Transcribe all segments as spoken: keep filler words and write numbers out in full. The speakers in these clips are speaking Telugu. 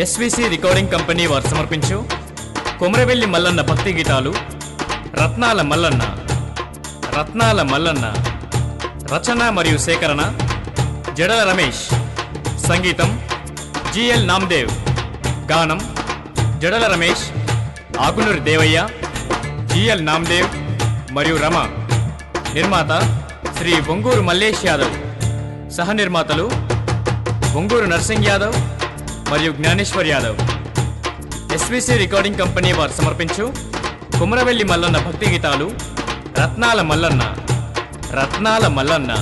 ఎస్విసి రికార్డింగ్ కంపెనీ వారు సమర్పించు కొమరవెల్లి మల్లన్న భక్తి గీతాలు రత్నాల మల్లన్న రత్నాల మల్లన్న రచన మరియు సేకరణ జడల రమేష్, సంగీతం జిఎల్ నామ్దేవ్, గానం జడల రమేష్, ఆకునూరి దేవయ్య, జిఎల్ నామ్దేవ్ మరియు రమ. నిర్మాత శ్రీ బొంగూరు మల్లేష్ యాదవ్, సహ నిర్మాతలు బొంగూరు నర్సింగ్ యాదవ్ మరియు Gnaneshwar Yadav. SVC recording company వారు సమర్పించు కొమరవెల్లి మల్లన్న భక్తి గీతాలు రత్నాల మల్లన్న రత్నాల మల్లన్న.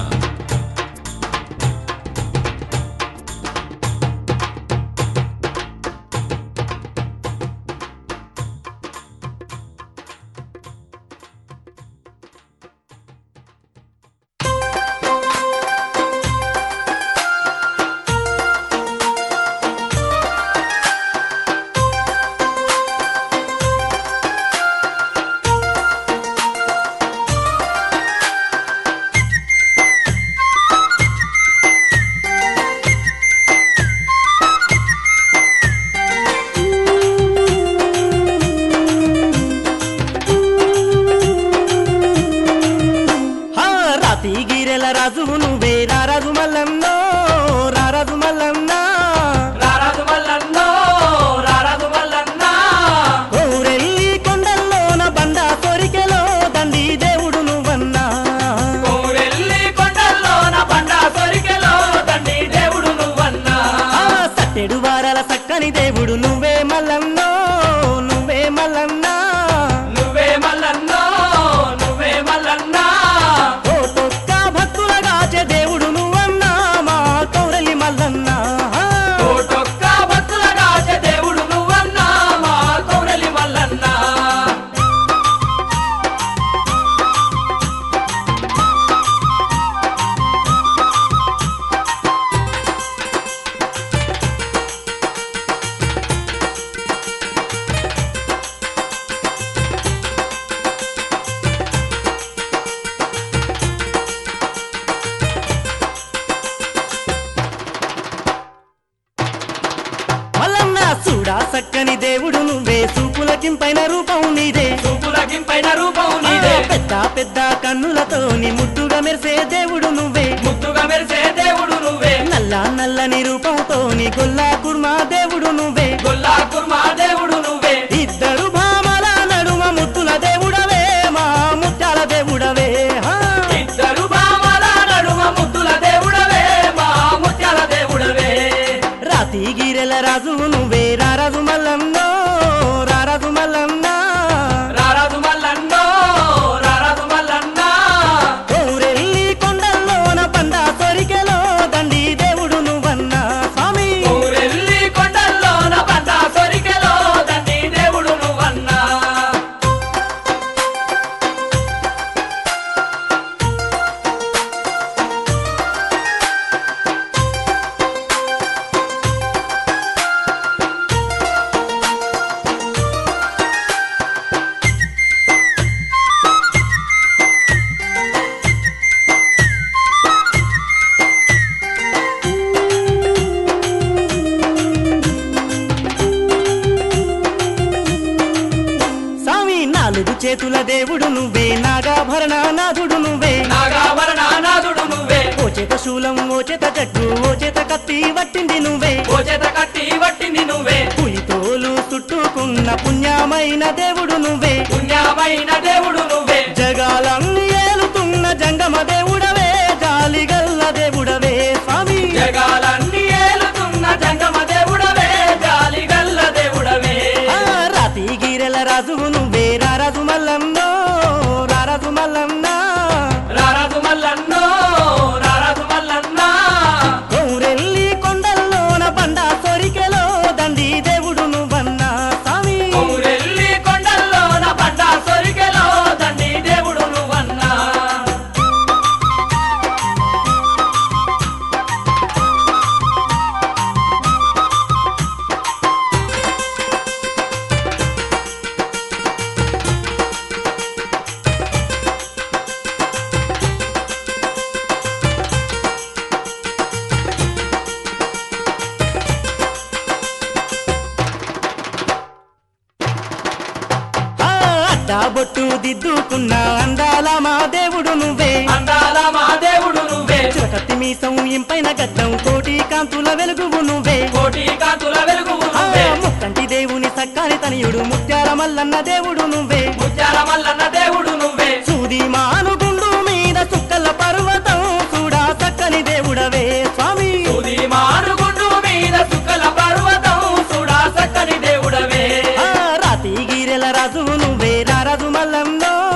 రాజు నువ్వే రారాజు మల్లన్నో రారాజు మల్లన్న రారాజు మల్లన్నో రారాజు మల్లన్న కోరెల్లి కొండల్లోన బండ సొరికెలో దండి దేవుడు నువ్వన్నా కోరెల్లి కొండల్లోన బండ సొరికెలో దండి దేవుడు నువ్వన్నా సట్టెడు వారాల సక్కని దేవుడు నువ్వే మల్లన్నో నువ్వే మల్లన్నా నువ్వే మల్లన్నో నువ్వే మల్లన్నా దేవుడు నువ్వన్నా మా కౌరలి మల్లన్న కోటొక్క భక్తుల రాజ దేవుడు నువ్వన్నా మా కౌరలి మల్లన్న. చూడా సక్కని దేవుడు నువ్వే సూపులకింపైన రూపం నీదే సూపులకింపైన రూపం నీదే పెద్ద పెద్ద కన్నులతోని ముద్దుగా మెరిసే దేవుడు నువ్వే ముద్దుగా మెరిసే దేవుడు నువ్వే నల్ల నల్లని రూపంతోని గొల్లా కుర్మా దేవుడు నువ్వే గొల్లా కుర్మా దేవుడు నువ్వే ఇద్దరు భామల నడుమ ముద్దుల దేవుడవే మా ముత్యాల దేవుడవే ఇద్దరు భామల నడుమ ముద్దుల దేవుడవే మా ముత్యాల దేవుడవే రాతి గిరెల రాజు నువ్వే రారాజు మల్లన్నో రారాజు మల్లన్న రారాజు మల్లన్నో రారాజు మల్లన్న కోరెల్లి కొండల్లోన బండ సొరికెలో దండి దేవుడు నువ్వన్నా స్వామి కోరెల్లి కొండల్లోన బండ సొరికెలో దండి దేవుడు నువ్వన్నా. నాలుగు చేతుల దేవుడు నువ్వే నాగాభరణ నాథుడు నువ్వే నాగాభరణ నాథుడు నువ్వే ఓ చేత శూలం ఓ చేత జట్టు ఓ చేత కత్తి వట్టింది నువ్వే ఓ చేత కత్తి వట్టింది నువ్వే పులితోలు చుట్టుకున్న పుణ్యమైన దేవుడు నువ్వే పుణ్యమైన దేవుడు నువ్వే జగాలన్నీ ఏలుతున్న జంగమ దేవుడవే జాలిగల్ల దేవుడవే స్వామి జగాలన్నీ ఏలుతున్న జంగమ దేవుడవే జాలిగల్ల దేవుడవే రాతి గిరెల రాజు నువ్వే రారాజు మల్లన్నో రారాజు మల్లన్న రారాజు మల్లన్నో రారాజు మల్లన్న కోరెల్లి కొండల్లోన బండ సొరికెలో దండి దేవుడు నువ్వన్నా స్వామి కోరెల్లి కొండల్లోన బండ సొరికెలో దండి దేవుడు నువ్వన్నా. అడ్డా బొట్టు దిద్దుకున్న అందాల మా దేవుడు నువ్వే అందాల మా దేవుడు నువ్వే చిరకత్తి మీసం ఇంపైన గడ్డం కోటి కాంతుల వెలుగువు నువ్వే కోటి కాంతుల వెలుగువు ఆ, నువ్వే ముక్కంటి దేవుని సక్కాని తనయుడు ముత్యాల మల్లన్న దేవుడు నువ్వే ముత్యాల మల్లన్న దేవుడు నువ్వే సూది మానుగుండు మీద చుక్కల పర్వతం చూడా చక్కని దేవుడవే స్వామి సూది మానుగుండు మీద చుక్కల పర్వతం చూడా చక్కని దేవుడవే ఆ, రాతి గిరెల రాజు నువ్వే రారాజు మల్లంలో